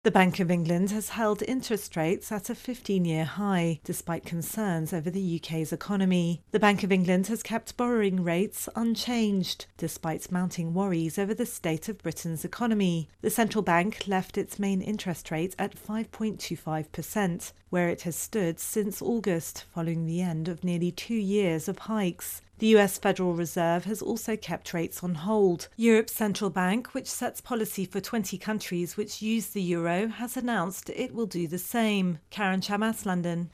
The Bank of England has held interest rates at a 15-year high, despite concerns over the UK's economy. The Bank of England has kept borrowing rates unchanged, despite mounting worries over the state of Britain's economy. The central bank left its main interest rate at 5.25%, where it has stood since August, following the end of nearly 2 years of hikes. The US Federal Reserve has also kept rates on hold. Europe's central bank, which sets policy for 20 countries which use the euro, has announced it will do the same. Karen Chamas, London.